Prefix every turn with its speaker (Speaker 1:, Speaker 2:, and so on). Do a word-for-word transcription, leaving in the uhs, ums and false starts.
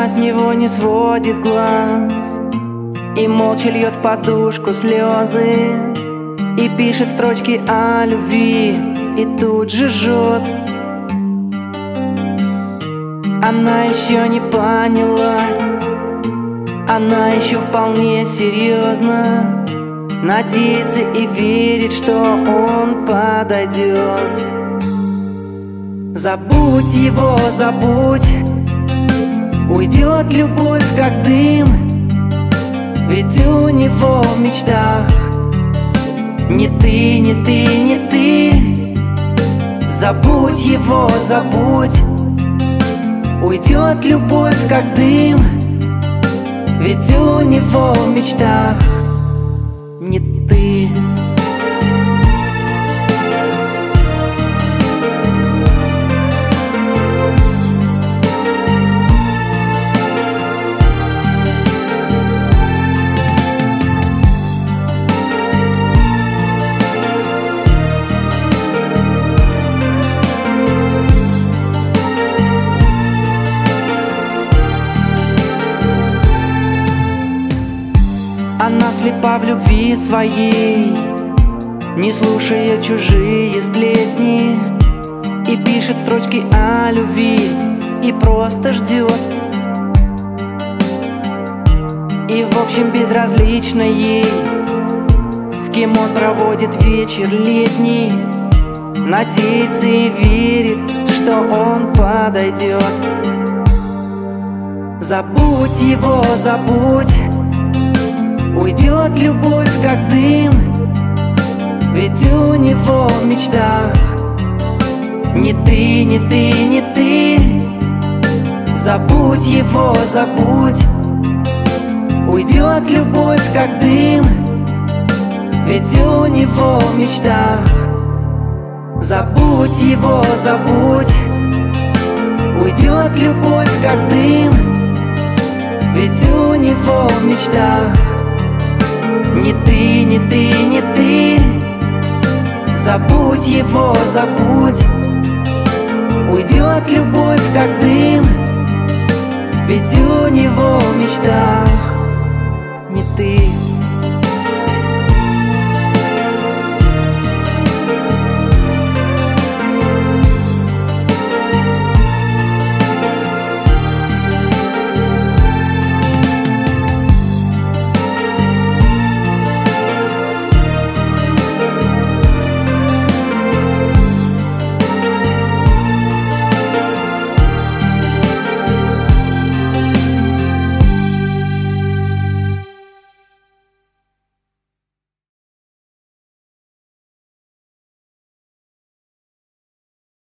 Speaker 1: с него не сводит глаз и молча льет в подушку слезы, и пишет строчки о любви, и тут же жжет. Она еще не поняла, она еще вполне серьезно надеется и верит, что он подойдет. Забудь его, забудь, уйдет любовь как дым, ведь у него в мечтах не ты, не ты, не ты. Забудь его, забудь, уйдет любовь как дым, ведь у него в мечтах не ты. Она слепа в любви своей, не слушая чужие сплетни, и пишет строчки о любви, и просто ждет. И в общем безразлично ей, с кем он проводит вечер летний, надеется и верит, что он подойдет. Забудь его, забудь, уйдет любовь как дым, ведь у него в мечтах не ты, не ты, не ты. Забудь его, забудь, уйдет любовь как дым, ведь у него в мечтах. Забудь его, забудь, уйдет любовь как дым, ведь у него в мечтах не ты, не ты, не ты. Забудь его, забудь, уйдет любовь как дым, ведь у него в мечтах не ты.